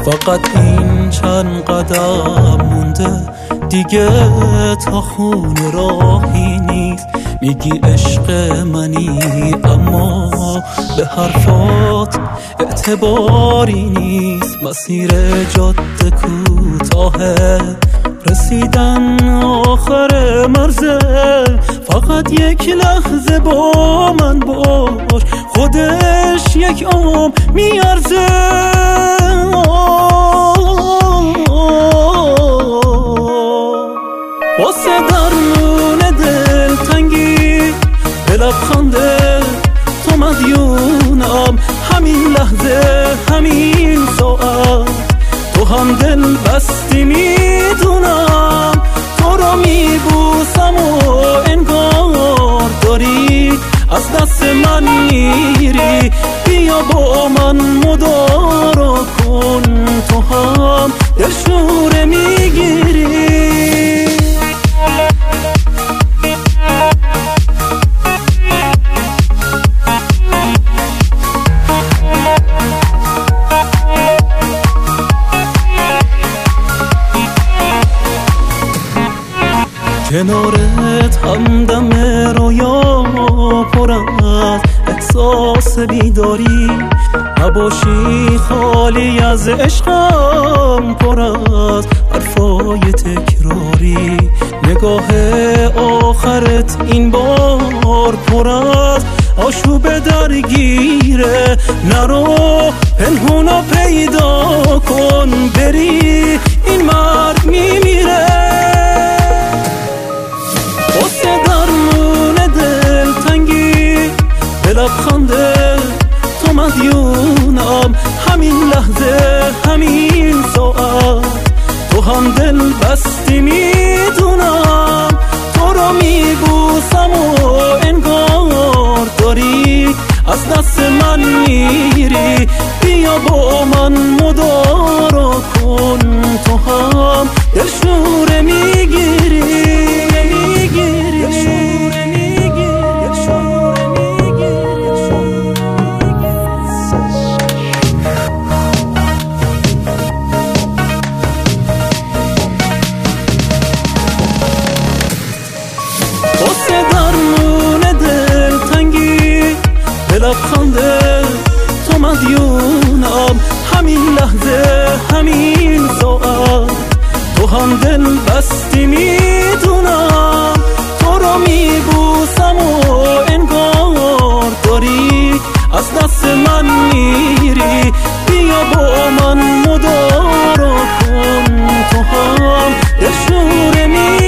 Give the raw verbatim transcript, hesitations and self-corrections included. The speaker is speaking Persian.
فقط این چند قدم مونده دیگه تا خونه راهی نیست. میگی عشق منی اما به حرفات اعتباری نیست. مسیر جاده کوتاهه رسیدن آخر مرزه. فقط یک لحظه با من باش خودش یک عمر میارزه. واسه درمون دلتنگی به لبخنده تو مدیونم. همین لحظه همین ساعت تو هم دل بستی میدونم. تو رو میبوسم و انگار داری از دست من میری. بیا با من مدارا کن تو هم دلشوره میگیری. کنارت همدم رویا پر از احساس بیداری. نباشی خالی از عشقم پر از حرفای تکراری. نگاه آخرت این بار پر از آشوب درگیره. نرو پنهونو پیدا کن بری این مرد میمیره. واسه درمون دلتنگی به لبخنده تو مدیونم. همین لحظه همین ساعت تو هم دل بستی میدونم. تو رو میبوسم و انگار داری از دست من میری. بیا با من مدارا کن تو هم دلشوره میگیری. واسه درمون دلتنگی به لبخنده تو مدیونم. همین لحظه همین ساعت تو هم دل بستی میدونم. تو رو میبوسم و انگار داری از دست من میری. بیا با من مدارا کن تو هم دلشوره میگیری.